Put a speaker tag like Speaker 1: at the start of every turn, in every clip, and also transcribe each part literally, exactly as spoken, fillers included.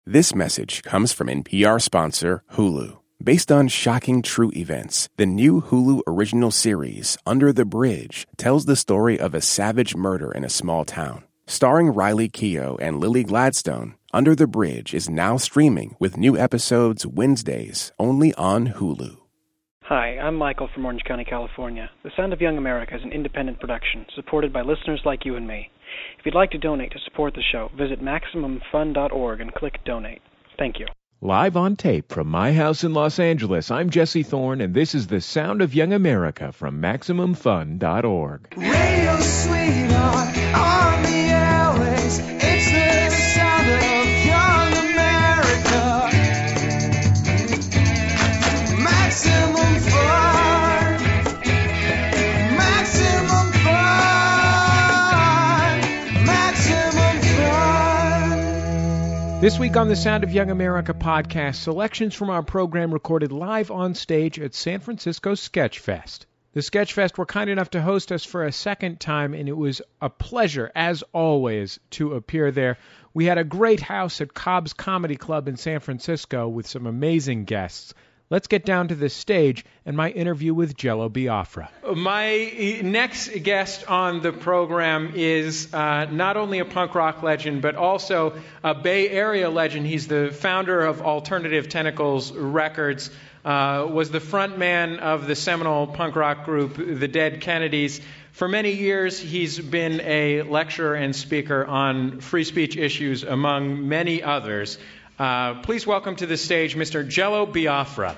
Speaker 1: This message comes from N P R sponsor Hulu. Based on shocking true events, the new Hulu original series, Under the Bridge, tells the story of a savage murder in a small town. Starring Riley Keough and Lily Gladstone, Under the Bridge is now streaming with new episodes Wednesdays only on Hulu.
Speaker 2: Hi, I'm Michael from Orange County, California. The Sound of Young America is an independent production supported by listeners like you and me. If you'd like to donate to support the show, visit Maximum Fund dot org and click Donate. Thank you.
Speaker 3: Live on tape from my house in Los Angeles, I'm Jesse Thorne, and this is the Sound of Young America from Maximum Fund dot org.
Speaker 4: Radio sweetheart on the airways. It's the sound of young America. Maximum fun. Maximum fun. Maximum fun.
Speaker 3: This week on the Sound of Young America podcast, selections from our program recorded live on stage at San Francisco Sketchfest. The Sketchfest were kind enough to host us for a second time, and it was a pleasure, as always, to appear there. We had a great house at Cobb's Comedy Club in San Francisco with some amazing guests. Let's get down to the stage and my interview with Jello Biafra. My next guest on the program is uh, not only a punk rock legend, but also a Bay Area legend. He's the founder of Alternative Tentacles Records, uh, was the front man of the seminal punk rock group, the Dead Kennedys. For many years, he's been a lecturer and speaker on free speech issues, among many others. Uh, please welcome to the stage Mister Jello Biafra.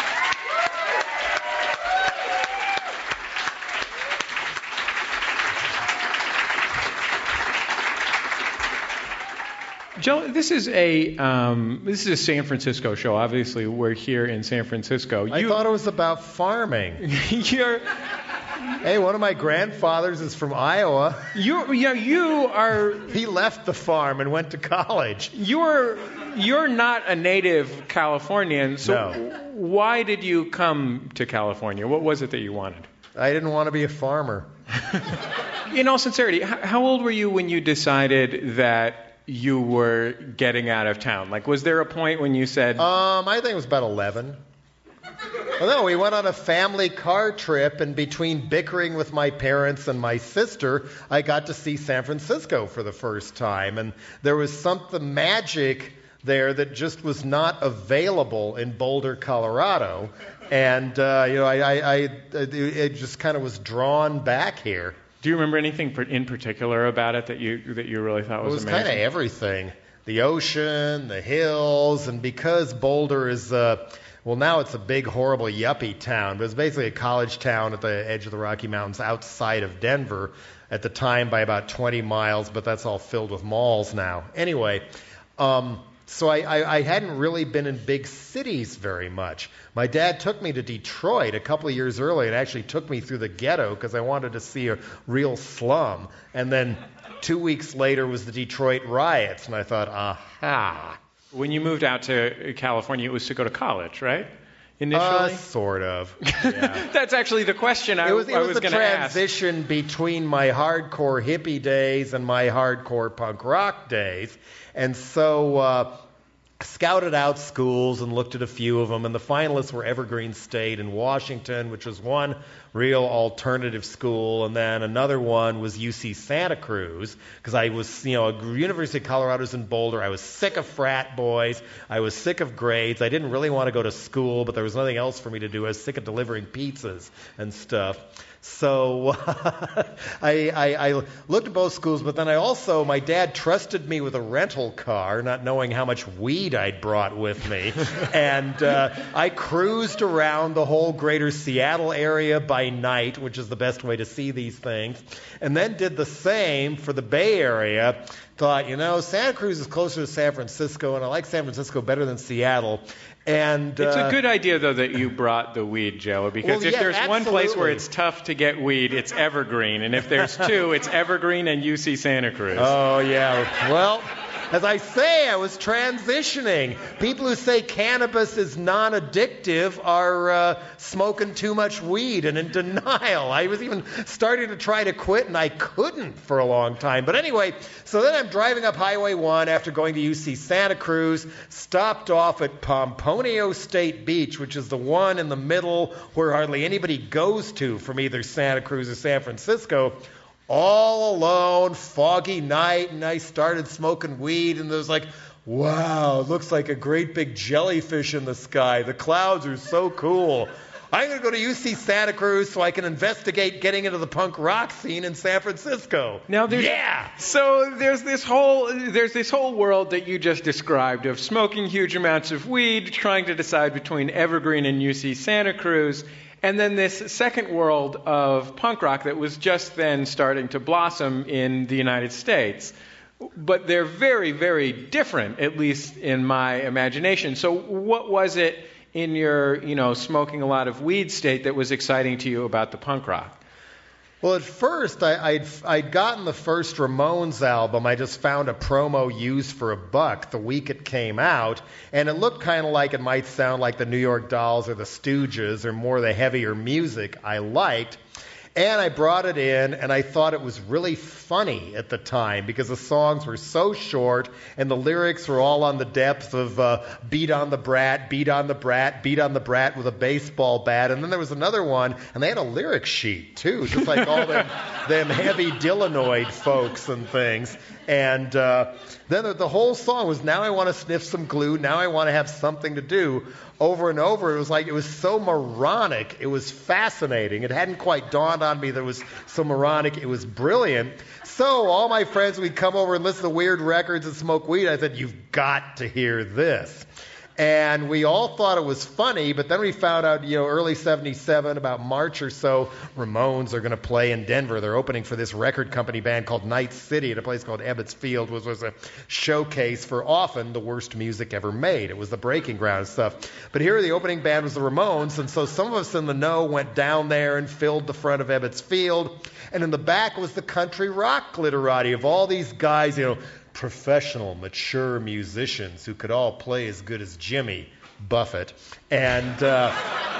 Speaker 3: Jello, this is a um, this is a San Francisco show. Obviously, we're here in San Francisco.
Speaker 5: I
Speaker 3: You,
Speaker 5: thought it was about farming.
Speaker 3: you're,
Speaker 5: Hey, one of my grandfathers is from Iowa.
Speaker 3: you, you, you are
Speaker 5: He left the farm and went to college.
Speaker 3: you're you're not a native Californian. So
Speaker 5: No.
Speaker 3: why did you come to California? What was it that you wanted?
Speaker 5: I didn't want to be a farmer.
Speaker 3: In all sincerity, h- how old were you when you decided that you were getting out of town? Like, was there a point when you said,
Speaker 5: Um, I think it was about eleven. Well, no, we went on a family car trip, and between bickering with my parents and my sister, I got to see San Francisco for the first time. And there was something magic there that just was not available in Boulder, Colorado. And, uh, you know, I, I, I it just kind of was drawn back here.
Speaker 3: do you remember anything per- in particular about it that you that you really thought
Speaker 5: It
Speaker 3: was,
Speaker 5: was
Speaker 3: amazing?
Speaker 5: kind of everything. The ocean, the hills, and because Boulder is, uh, well, now it's a big, horrible yuppie town, but it's basically a college town at the edge of the Rocky Mountains outside of Denver at the time by about twenty miles, but that's all filled with malls now. Anyway, um, so I, I, I hadn't really been in big cities very much. My dad took me to Detroit a couple of years earlier and actually took me through the ghetto because I wanted to see a real slum. And then two weeks later was the Detroit riots, and I thought, aha.
Speaker 3: When you moved out to California, it was to go to college, right? Initially?
Speaker 5: Uh, sort of. Yeah.
Speaker 3: That's actually the question I,
Speaker 5: It was, it
Speaker 3: I
Speaker 5: was,
Speaker 3: was
Speaker 5: the
Speaker 3: going to ask.
Speaker 5: transition between my hardcore hippie days and my hardcore punk rock days. And so uh, scouted out schools and looked at a few of them, and the finalists were Evergreen State in Washington, which was one real alternative school, and then another one was U C Santa Cruz, because I was, you know, University of Colorado's in Boulder. I was sick of frat boys. I was sick of grades. I didn't really want to go to school, but there was nothing else for me to do. I was sick of delivering pizzas and stuff. So I, I, I looked at both schools, but then I also, my dad trusted me with a rental car, not knowing how much weed I'd brought with me. And uh, I cruised around the whole greater Seattle area by night, which is the best way to see these things, and then did the same for the Bay Area. Thought, you know, Santa Cruz is closer to San Francisco, and I like San Francisco better than Seattle. And
Speaker 3: It's
Speaker 5: uh,
Speaker 3: a good idea, though, that you brought the weed, Jello, because
Speaker 5: Well,
Speaker 3: if
Speaker 5: yeah,
Speaker 3: there's one place where
Speaker 5: absolutely.
Speaker 3: it's tough to get weed, it's Evergreen. And if there's two, it's Evergreen and U C Santa Cruz.
Speaker 5: Oh, yeah. Well, As I say, I was transitioning. People who say cannabis is non-addictive are uh, smoking too much weed and in denial. I was even starting to try to quit, and I couldn't for a long time. But anyway, so then I'm driving up Highway one after going to U C Santa Cruz, stopped off at Pomponio State Beach, which is the one in the middle where hardly anybody goes to from either Santa Cruz or San Francisco. All alone, foggy night, and I started smoking weed, and there was like, wow, it looks like a great big jellyfish in the sky. The clouds are so cool. I'm going to go to U C Santa Cruz so I can investigate getting into the punk rock scene in San Francisco.
Speaker 3: Now there's,
Speaker 5: yeah!
Speaker 3: So there's this whole there's this whole world that you just described of smoking huge amounts of weed, trying to decide between Evergreen and U C Santa Cruz. And then this second world of punk rock that was just then starting to blossom in the United States. But they're very, very different, at least in my imagination. So what was it in your, you know, smoking a lot of weed state that was exciting to you about the punk rock?
Speaker 5: Well, at first, I, I'd, I'd gotten the first Ramones album. I just found a promo used for a buck the week it came out, and it looked kind of like it might sound like the New York Dolls or the Stooges or more of the heavier music I liked. And I brought it in, and I thought it was really funny at the time because the songs were so short and the lyrics were all on the depth of uh, beat on the brat, beat on the brat, beat on the brat with a baseball bat. And then there was another one, and they had a lyric sheet, too, just like all them, them heavy Dillanoid folks and things. And uh, then the, the whole song was, now I want to sniff some glue, now I want to have something to do. Over and over, it was like, it was so moronic, it was fascinating. It hadn't quite dawned on me that it was so moronic, it was brilliant. So all my friends, we'd come over and listen to weird records and smoke weed. I said, you've got to hear this. And we all thought it was funny, but then we found out, you know, early seventy-seven, about March or so, Ramones are going to play in Denver. They're opening for this record company band called Night City at a place called Ebbets Field, which was a showcase for often the worst music ever made. It was the breaking ground stuff. But here the opening band was the Ramones, and so some of us in the know went down there and filled the front of Ebbets Field. And in the back was the country rock glitterati of all these guys, you know, professional, mature musicians who could all play as good as Jimmy Buffett. And, uh,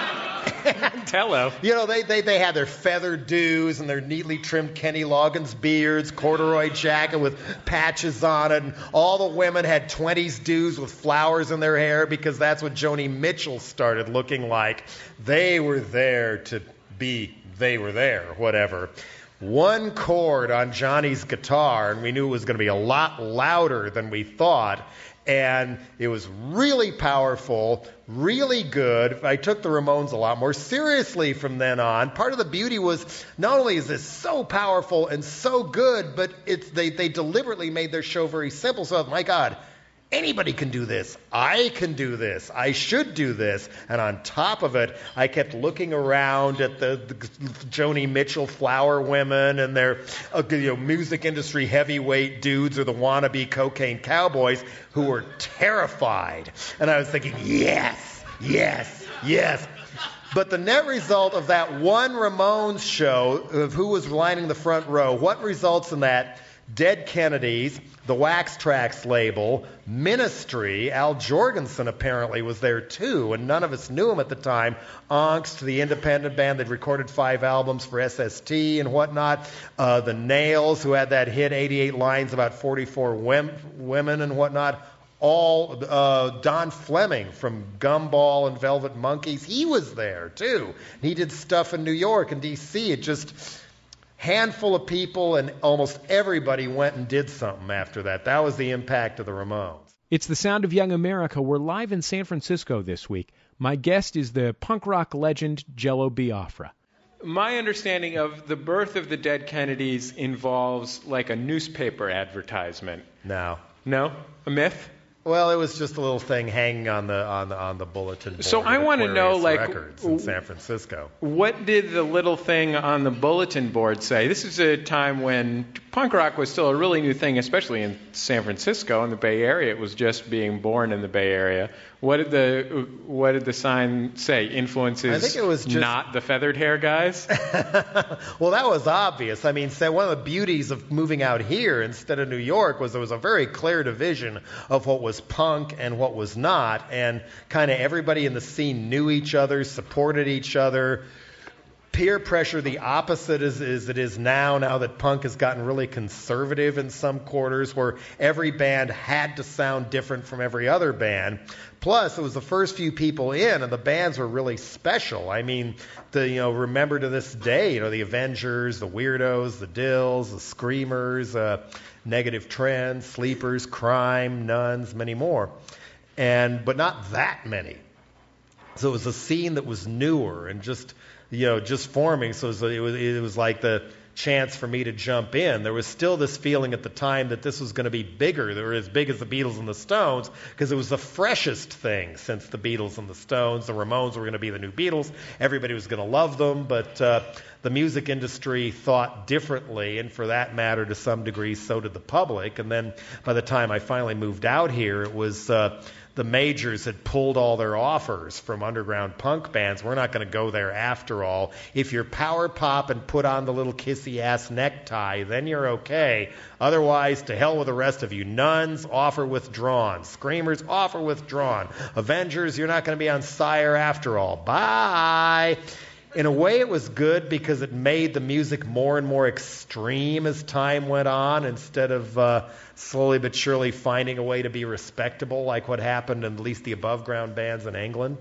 Speaker 5: and
Speaker 3: Hello.
Speaker 5: You know, they, they, they had their feather dews and their neatly trimmed Kenny Loggins beards, corduroy jacket with patches on it, and all the women had twenties dews with flowers in their hair because that's what Joni Mitchell started looking like. They were there to be, they were there, whatever. One chord on Johnny's guitar, and we knew it was going to be a lot louder than we thought, and it was really powerful, really good. I took the Ramones a lot more seriously from then on. Part of the beauty was not only is this so powerful and so good, but it's they, they deliberately made their show very simple. So, my God, anybody can do this. I can do this. I should do this. And on top of it, I kept looking around at the, the Joni Mitchell flower women and their uh, you know, music industry heavyweight dudes or the wannabe cocaine cowboys who were terrified. And I was thinking, yes, yes, yes. But the net result of that one Ramones show of who was lining the front row, what results in that? Dead Kennedys, the Wax Trax label, Ministry, Al Jorgensen apparently was there too, and none of us knew him at the time. Angst, the independent band that recorded five albums for S S T and whatnot. Uh, the Nails, who had that hit eighty-eight lines about forty-four wim- women and whatnot. All uh, Don Fleming from Gumball and Velvet Monkeys, he was there too. He did stuff in New York and D C. It just... handful of people, and almost everybody went and did something after that. That was the impact of the Ramones.
Speaker 3: It's the Sound of Young America. We're live in San Francisco this week. My guest is the punk rock legend Jello Biafra. My understanding of the birth of the Dead Kennedys involves like a newspaper advertisement.
Speaker 5: No.
Speaker 3: No? A myth?
Speaker 5: Well, it was just a little thing hanging on the on the on the bulletin board.
Speaker 3: So I
Speaker 5: of
Speaker 3: want to know,
Speaker 5: Aquarius
Speaker 3: like,
Speaker 5: Records in San Francisco.
Speaker 3: What did the little thing on the bulletin board say? This is a time when punk rock was still a really new thing, especially in San Francisco, in the Bay Area. It was just being born in the Bay Area. What did the what did the sign say? Influences
Speaker 5: I think it was just
Speaker 3: not the feathered hair guys?
Speaker 5: Well, that was obvious. I mean, say one of the beauties of moving out here instead of New York was there was a very clear division of what was punk and what was not, and kind of everybody in the scene knew each other, supported each other. Peer pressure, the opposite is, is it is now, now that punk has gotten really conservative in some quarters where every band had to sound different from every other band. Plus, it was the first few people in, and the bands were really special. I mean, the you know, remember to this day, you know, the Avengers, the Weirdos, the Dills, the Screamers, uh, Negative Trends, Sleepers, Crime, Nuns, many more. And but not that many. So it was a scene that was newer and just, you know, just forming. So it was, it was, it was like the chance for me to jump in. There was still this feeling at the time that this was going to be bigger. They were as big as the Beatles and the Stones because it was the freshest thing since the Beatles and the Stones. The Ramones were going to be the new Beatles. Everybody was going to love them, but uh, the music industry thought differently, and for that matter, to some degree, so did the public. And then by the time I finally moved out here, it was uh, the majors had pulled all their offers from underground punk bands. We're not going to go there after all. If you're power pop and put on the little kissy-ass necktie, then you're okay. Otherwise, to hell with the rest of you. Nuns, offer withdrawn. Screamers, offer withdrawn. Avengers, you're not going to be on Sire after all. Bye. In a way, it was good because it made the music more and more extreme as time went on instead of uh, slowly but surely finding a way to be respectable like what happened in at least the above-ground bands in England.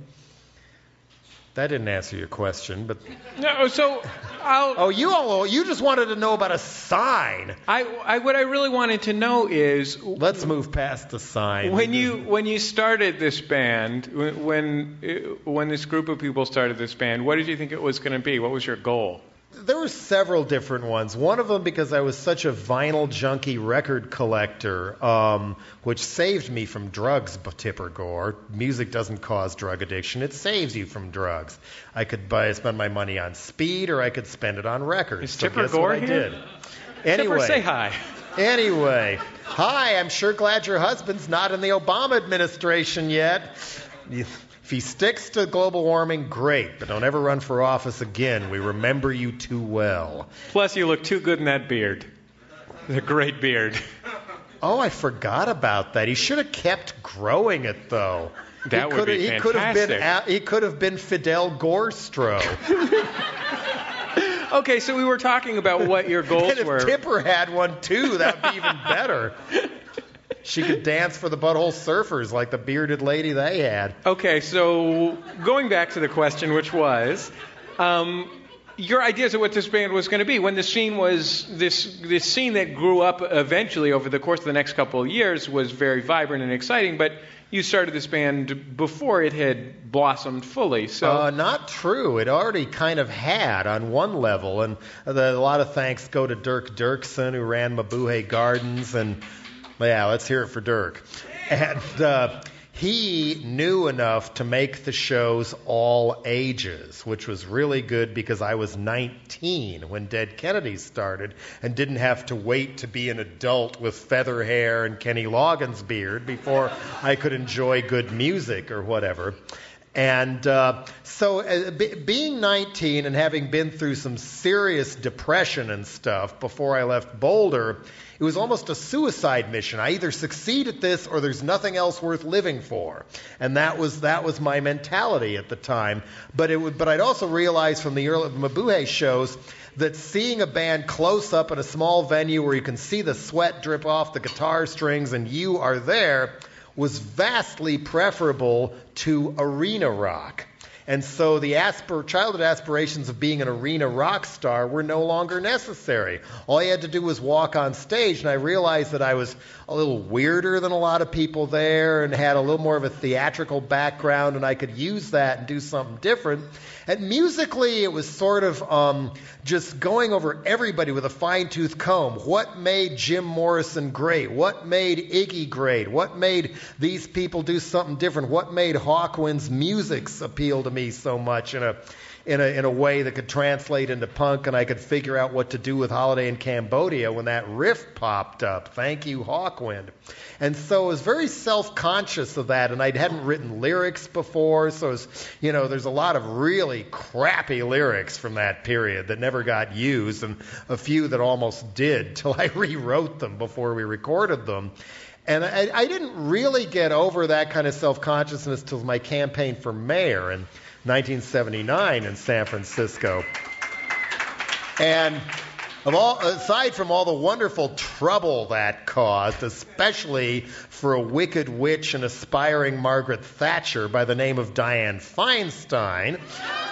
Speaker 5: That didn't answer your question, but...
Speaker 3: No, so I'll...
Speaker 5: Oh, you all, you just wanted to know about a sign.
Speaker 3: I, I, what I really wanted to know is...
Speaker 5: Let's move past the sign.
Speaker 3: When you when you started this band, when when this group of people started this band, what did you think it was going to be? What was your goal?
Speaker 5: There were several different ones. One of them because I was such a vinyl junkie record collector, um, which saved me from drugs, Tipper Gore. Music doesn't cause drug addiction. It saves you from drugs. I could buy, spend my money on speed, or I could spend it on records.
Speaker 3: Is
Speaker 5: so
Speaker 3: Tipper
Speaker 5: guess
Speaker 3: Gore
Speaker 5: what I
Speaker 3: here?
Speaker 5: did. Anyway,
Speaker 3: Tipper, say hi.
Speaker 5: Anyway, hi, I'm sure glad your husband's not in the Obama administration yet. You, If he sticks to global warming, great, but don't ever run for office again. We remember you too well.
Speaker 3: Plus, you look too good in that beard. It's a great beard.
Speaker 5: Oh, I forgot about that. He should have kept growing it, though.
Speaker 3: That
Speaker 5: he
Speaker 3: would be
Speaker 5: he
Speaker 3: fantastic.
Speaker 5: Could have been, he could have been Fidel Gorstro.
Speaker 3: Okay, so we were talking about what your goals
Speaker 5: and if
Speaker 3: were.
Speaker 5: Tipper had one, too, that would be even better. She could dance for the Butthole Surfers like the bearded lady they had.
Speaker 3: Okay, so going back to the question, which was, um, your ideas of what this band was going to be. When the scene was, this this scene that grew up eventually over the course of the next couple of years was very vibrant and exciting, but you started this band before it had blossomed fully. So
Speaker 5: uh, not true. It already kind of had on one level, and the, a lot of thanks go to Dirk Dirksen, who ran Mabuhay Gardens, and yeah, let's hear it for Dirk. And uh, he knew enough to make the shows all ages, which was really good because I was nineteen when Dead Kennedys started and didn't have to wait to be an adult with feather hair and Kenny Loggins' beard before I could enjoy good music or whatever. And uh, so uh, be, being nineteen and having been through some serious depression and stuff before I left Boulder, it was almost a suicide mission. I either succeed at this or there's nothing else worth living for. And that was that was my mentality at the time. But it would, but I'd also realized from the early Mabuhay shows that seeing a band close up in a small venue where you can see the sweat drip off the guitar strings and you are there was vastly preferable to arena rock. And so the aspir- childhood aspirations of being an arena rock star were no longer necessary. All I had to do was walk on stage, and I realized that I was a little weirder than a lot of people there and had a little more of a theatrical background, and I could use that and do something different. And musically, it was sort of um, just going over everybody with a fine-tooth comb. What made Jim Morrison great? What made Iggy great? What made these people do something different? What made Hawkwind's music appeal to me so much in a in a in a way that could translate into punk, and I could figure out what to do with Holiday in Cambodia when that riff popped up. Thank you, Hawkwind. And so I was very self-conscious of that, and I hadn't written lyrics before, so it was, you know, there's a lot of really crappy lyrics from that period that never got used, and a few that almost did till I rewrote them before we recorded them. And I, I didn't really get over that kind of self-consciousness till my campaign for mayor in nineteen seventy-nine in San Francisco. And of all, aside from all the wonderful trouble that caused, especially for a wicked witch and aspiring Margaret Thatcher by the name of Dianne Feinstein,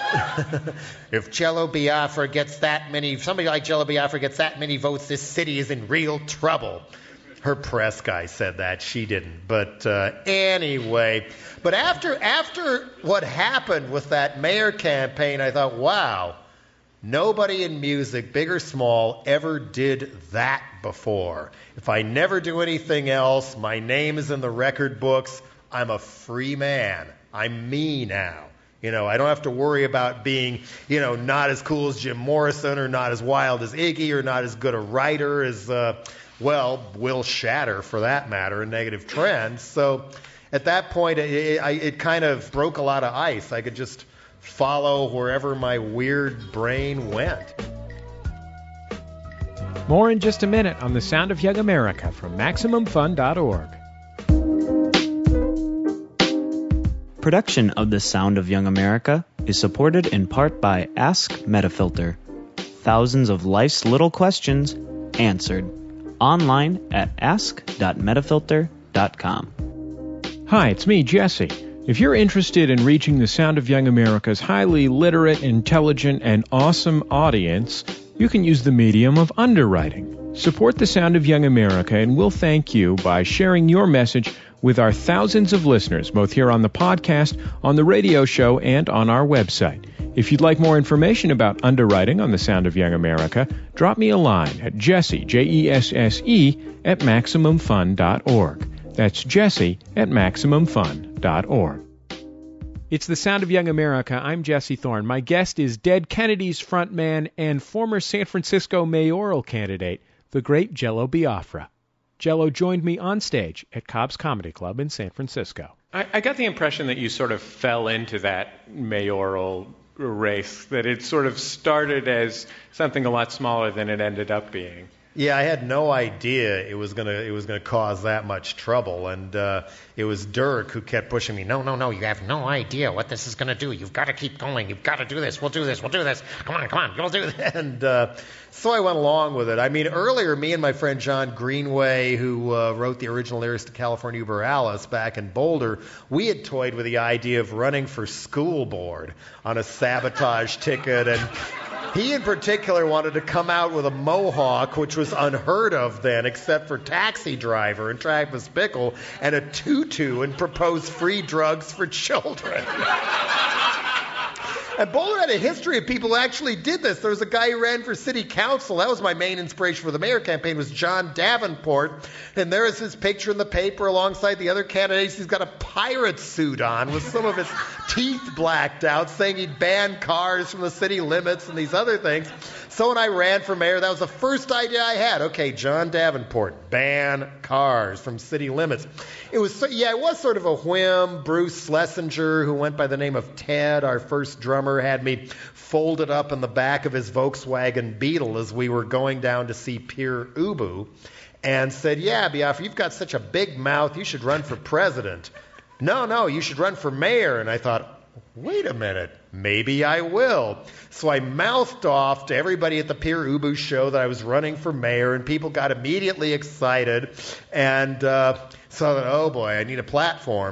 Speaker 5: if Jello Biafra gets that many, if somebody like Jello Biafra gets that many votes, this city is in real trouble. Her press guy said that. She didn't. But uh, anyway, but after after what happened with that mayor campaign, I thought, wow, nobody in music, big or small, ever did that before. If I never do anything else, my name is in the record books. I'm a free man. I'm me now. You know, I don't have to worry about being, you know, not as cool as Jim Morrison or not as wild as Iggy or not as good a writer as, uh, well, Will Shatter, for that matter, a Negative Trend. So at that point, it, it, it kind of broke a lot of ice. I could just follow wherever my weird brain went.
Speaker 3: More in just a minute on The Sound of Young America from Maximum Fun dot org.
Speaker 6: Production of The Sound of Young America is supported in part by Ask Metafilter. Thousands of life's little questions answered. Online at ask dot metafilter dot com.
Speaker 3: Hi, it's me, Jesse. If you're interested in reaching the Sound of Young America's highly literate, intelligent, and awesome audience, you can use the medium of underwriting. Support the Sound of Young America, and we'll thank you by sharing your message with our thousands of listeners, both here on the podcast, on the radio show, and on our website. If you'd like more information about underwriting on the Sound of Young America, drop me a line at Jesse, J E S S E, at Maximum Fun dot org. That's Jesse at Maximum Fun dot org. It's the Sound of Young America. I'm Jesse Thorne. My guest is Dead Kennedys frontman and former San Francisco mayoral candidate, the great Jello Biafra. Jello joined me on stage at Cobb's Comedy Club in San Francisco. I, I got the impression that you sort of fell into that mayoral race, that it sort of started as something a lot smaller than it ended up being.
Speaker 5: Yeah, I had no idea it was gonna it was gonna cause that much trouble, and uh, it was Dirk who kept pushing me. No, no, no, you have no idea what this is gonna do. You've got to keep going. You've got to do this. We'll do this. We'll do this. Come on, come on. You'll do this. And uh, so I went along with it. I mean, earlier, me and my friend John Greenway, who uh, wrote the original lyrics to California Uber Alice back in Boulder, we had toyed with the idea of running for school board on a sabotage ticket, and he in particular wanted to come out with a mohawk, which was unheard of then, except for Taxi Driver and Travis Bickle, and a tutu, and propose free drugs for children. And Boulder had a history of people who actually did this. There was a guy who ran for city council. That was my main inspiration for the mayor campaign, was John Davenport. And there is his picture in the paper alongside the other candidates. He's got a pirate suit on with some of his teeth blacked out, saying he'd ban cars from the city limits and these other things. So when I ran for mayor, that was the first idea I had. Okay, John Davenport, ban cars from city limits. It was, yeah, it was sort of a whim. Bruce Schlesinger, who went by the name of Ted, our first drummer, had me folded up in the back of his Volkswagen Beetle as we were going down to see Pierre Ubu, and said, yeah, Biafra, you've got such a big mouth, you should run for president. No, no, you should run for mayor. And I thought, wait a minute, maybe I will. So I mouthed off to everybody at the Pierre Ubu show that I was running for mayor, and people got immediately excited. And uh, so I thought, oh boy, I need a platform.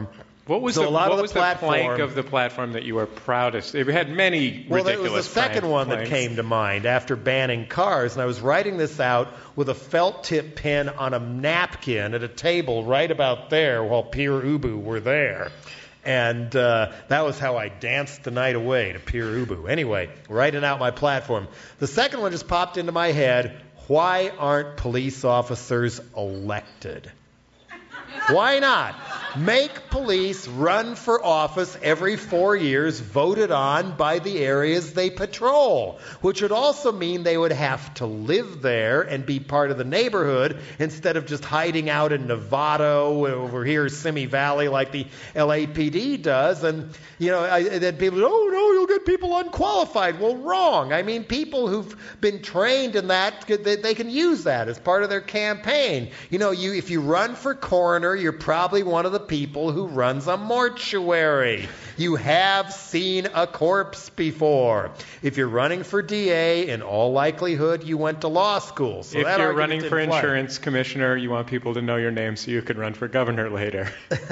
Speaker 3: What was
Speaker 5: So
Speaker 3: the
Speaker 5: a lot
Speaker 3: what
Speaker 5: of the
Speaker 3: was
Speaker 5: platform-
Speaker 3: the plank of the platform that you were proudest? It had many
Speaker 5: Well,
Speaker 3: ridiculous.
Speaker 5: it was the second
Speaker 3: plank-
Speaker 5: one
Speaker 3: planks.
Speaker 5: that came to mind after banning cars, and I was writing this out with a felt tip pen on a napkin at a table right about there while Pierre Ubu were there. And uh, that was how I danced the night away to Pierre Ubu. Anyway, writing out my platform. The second one just popped into my head. Why aren't police officers elected? Why not? Make police run for office every four years, voted on by the areas they patrol, which would also mean they would have to live there and be part of the neighborhood instead of just hiding out in Nevada over here, Simi Valley, like the L A P D does. And, you know, I, then people, oh, no, you'll get people unqualified. Well, wrong. I mean, people who've been trained in that, they, they can use that as part of their campaign. You know, you if you run for coroner, you're probably one of the people who runs a mortuary. You have seen a corpse before. If you're running for D A, in all likelihood, you went to law school. So
Speaker 3: if
Speaker 5: that
Speaker 3: you're
Speaker 5: argument
Speaker 3: running
Speaker 5: didn't
Speaker 3: for
Speaker 5: fly.
Speaker 3: insurance commissioner, you want people to know your name so you can run for governor later.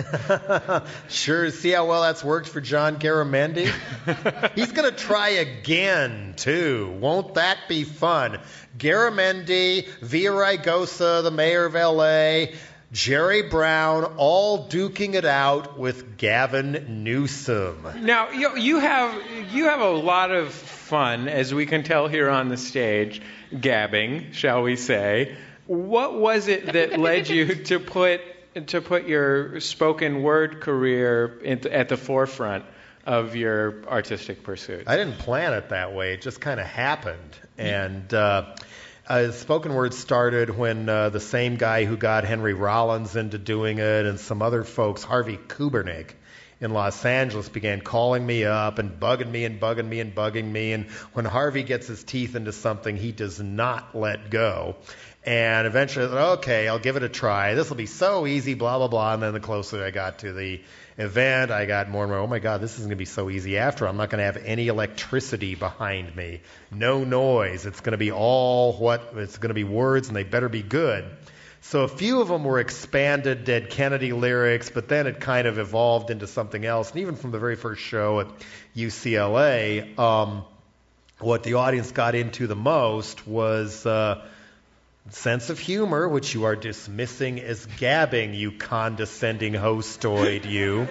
Speaker 5: Sure. See how well that's worked for John Garamendi? He's going to try again, too. Won't that be fun? Garamendi, Villaraigosa, the mayor of L A, Jerry Brown, all duking it out with Gavin Newsom.
Speaker 3: Now, you, you have you have a lot of fun, as we can tell here on the stage, gabbing, shall we say. What was it that led you to put to put your spoken word career in, at the forefront of your artistic pursuit?
Speaker 5: I didn't plan it that way. It just kind of happened. And uh, uh, spoken word started when uh, the same guy who got Henry Rollins into doing it and some other folks, Harvey Kubernik, in Los Angeles, began calling me up and bugging me and bugging me and bugging me. And when Harvey gets his teeth into something, he does not let go. And eventually I said, okay, I'll give it a try. This will be so easy, blah, blah, blah. And then the closer I got to the event, I got more and more, oh, my God, this is going to be so easy after. I'm not going to have any electricity behind me. No noise. It's going to be all what, it's going to be words, and they better be good. So a few of them were expanded Dead Kennedy lyrics, but then it kind of evolved into something else. And even from the very first show at U C L A, um, what the audience got into the most was uh, sense of humor, which you are dismissing as gabbing, you condescending hostoid, you.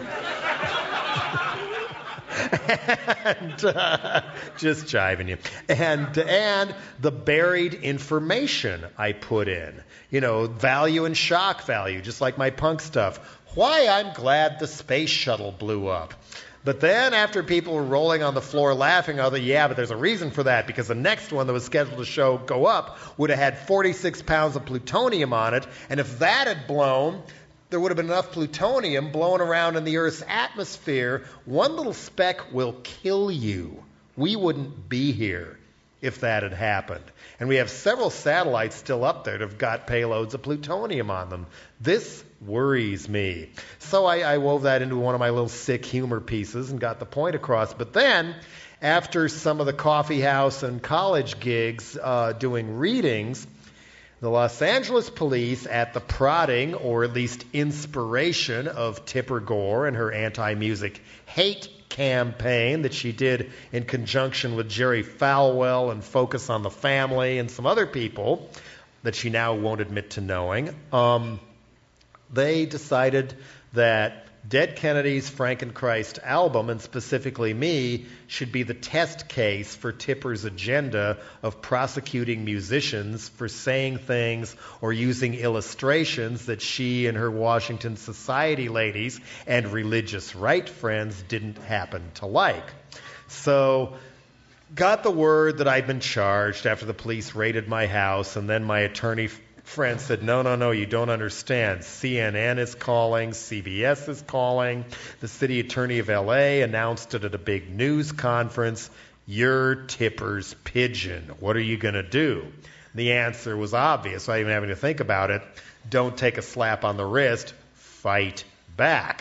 Speaker 5: and uh, just jiving you. And and the buried information I put in. You know, value and shock value, just like my punk stuff. Why I'm glad the space shuttle blew up. But then after people were rolling on the floor laughing, I thought, yeah, but there's a reason for that, because the next one that was scheduled to show go up would have had forty-six pounds of plutonium on it, and if that had blown, there would have been enough plutonium blowing around in the Earth's atmosphere. One little speck will kill you. We wouldn't be here if that had happened. And we have several satellites still up there that have got payloads of plutonium on them. This worries me. So I, I wove that into one of my little sick humor pieces and got the point across. But then, after some of the coffee house and college gigs uh, doing readings, the Los Angeles police, at the prodding, or at least inspiration, of Tipper Gore and her anti-music hate campaign that she did in conjunction with Jerry Falwell and Focus on the Family and some other people that she now won't admit to knowing, um, they decided that Dead Kennedy's Frankenchrist album, and specifically me, should be the test case for Tipper's agenda of prosecuting musicians for saying things or using illustrations that she and her Washington Society ladies and religious right friends didn't happen to like. So, got the word that I'd been charged after the police raided my house, and then my attorney friend said, no, no, no, you don't understand. C N N is calling, C B S is calling. The city attorney of L A announced it at a big news conference. You're Tipper's pigeon. What are you going to do? The answer was obvious, without even having to think about it. Don't take a slap on the wrist. Fight back.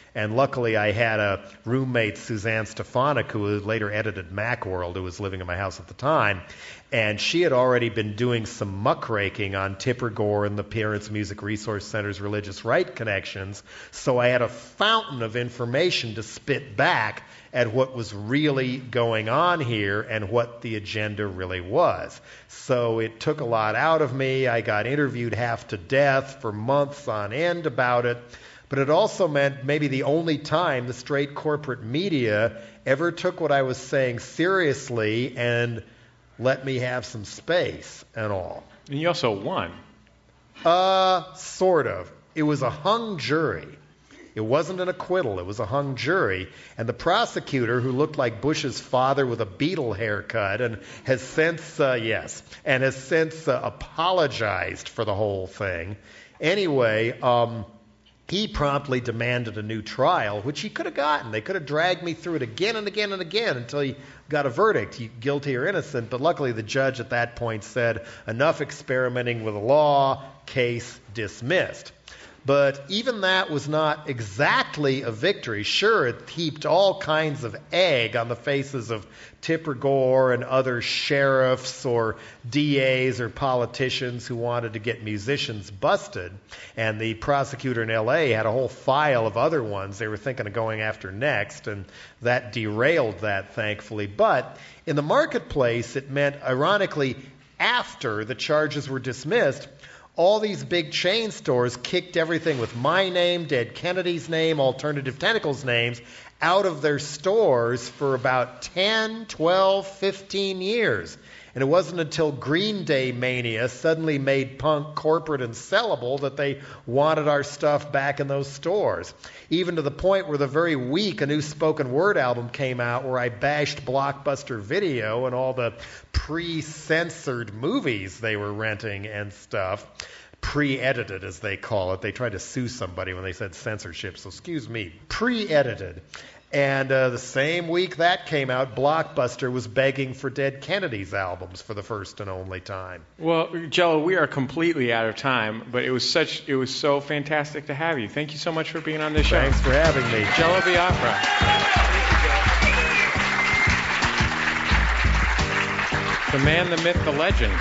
Speaker 5: And luckily I had a roommate, Suzanne Stefanik, who later edited Macworld, who was living in my house at the time. And she had already been doing some muckraking on Tipper Gore and the Parents Music Resource Center's religious right connections. So I had a fountain of information to spit back at what was really going on here and what the agenda really was. So it took a lot out of me. I got interviewed half to death for months on end about it. But it also meant maybe the only time the straight corporate media ever took what I was saying seriously and let me have some space and all.
Speaker 3: And you also won.
Speaker 5: Uh, sort of. It was a hung jury. It wasn't an acquittal. It was a hung jury. And the prosecutor, who looked like Bush's father with a Beatle haircut, and has since, uh, yes, and has since uh, apologized for the whole thing. Anyway, um, he promptly demanded a new trial, which he could have gotten. They could have dragged me through it again and again and again until he got a verdict, guilty or innocent. But luckily the judge at that point said, enough experimenting with the law, case dismissed. But even that was not exactly a victory. Sure, it heaped all kinds of egg on the faces of Tipper Gore and other sheriffs or D As or politicians who wanted to get musicians busted. And the prosecutor in L A had a whole file of other ones they were thinking of going after next, and that derailed that, thankfully. But in the marketplace, it meant, ironically, after the charges were dismissed, all these big chain stores kicked everything with my name, Dead Kennedy's name, Alternative Tentacles names out of their stores for about ten, twelve, fifteen years. And it wasn't until Green Day mania suddenly made punk corporate and sellable that they wanted our stuff back in those stores. Even to the point where the very week a new spoken word album came out where I bashed Blockbuster Video and all the pre-censored movies they were renting and stuff. Pre-edited, as they call it. They tried to sue somebody when they said censorship, so excuse me. Pre-edited. And uh, the same week that came out, Blockbuster was begging for Dead Kennedy's albums for the first and only time.
Speaker 3: Well, Jello, we are completely out of time, but it was such it was so fantastic to have you. Thank you so much for being on this show.
Speaker 5: Thanks for having me.
Speaker 3: Jello Biafra. The man, the myth, the legend.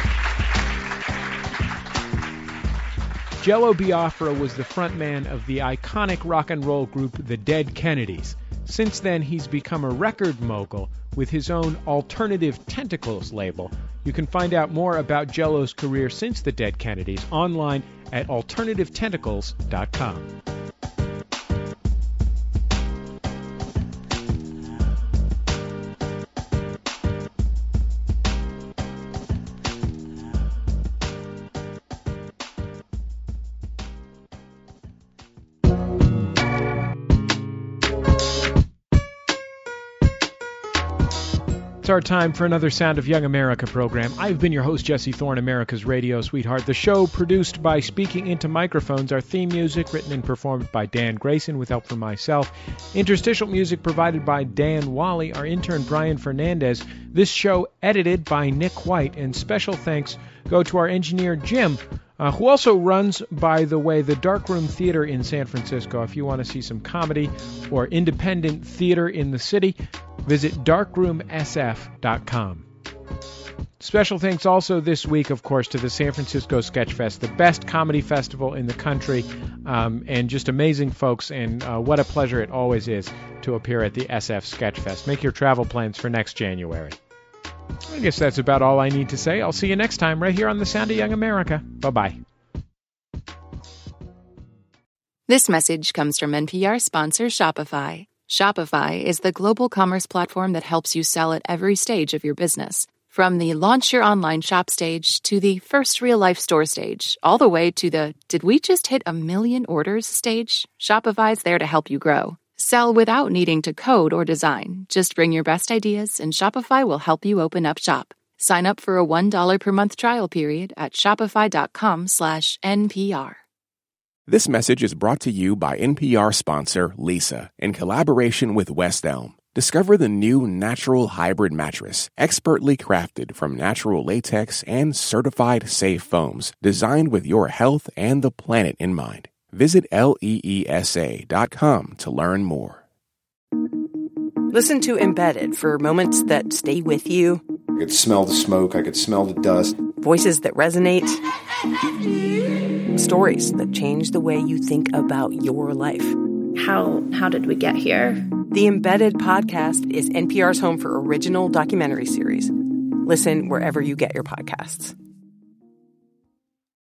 Speaker 3: Jello Biafra was the frontman of the iconic rock and roll group The Dead Kennedys. Since then, he's become a record mogul with his own Alternative Tentacles label. You can find out more about Jello's career since The Dead Kennedys online at alternative tentacles dot com. It's our time for another Sound of Young America program. I've been your host, Jesse Thorne, America's radio sweetheart. The show produced by Speaking Into Microphones. Our theme music written and performed by Dan Grayson with help from myself. Interstitial music provided by Dan Wally. Our intern, Brian Fernandez. This show edited by Nick White. And special thanks go to our engineer, Jim, uh, who also runs, by the way, the Darkroom Theater in San Francisco. If you want to see some comedy or independent theater in the city, visit darkroom s f dot com. Special thanks also this week, of course, to the San Francisco Sketch Fest, the best comedy festival in the country, um, and just amazing folks, and uh, what a pleasure it always is to appear at the S F Sketch Fest. Make your travel plans for next January. I guess that's about all I need to say. I'll see you next time right here on The Sound of Young America. Bye-bye.
Speaker 7: This message comes from N P R sponsor Shopify. Shopify is the global commerce platform that helps you sell at every stage of your business. From the launch your online shop stage to the first real-life store stage, all the way to the did we just hit a million orders stage, Shopify's there to help you grow. Sell without needing to code or design. Just bring your best ideas and Shopify will help you open up shop. Sign up for a one dollar per month trial period at shopify.com slash NPR.
Speaker 1: This message is brought to you by N P R sponsor Lisa in collaboration with West Elm. Discover the new Natural Hybrid Mattress, expertly crafted from natural latex and certified safe foams, designed with your health and the planet in mind. Visit leesa dot com to learn more.
Speaker 8: Listen to Embedded for moments that stay with you.
Speaker 9: I could smell the smoke. I could smell the dust.
Speaker 8: Voices that resonate. Stories that change the way you think about your life.
Speaker 10: How how did we get here?
Speaker 8: The Embedded podcast is N P R's home for original documentary series. Listen wherever you get your podcasts.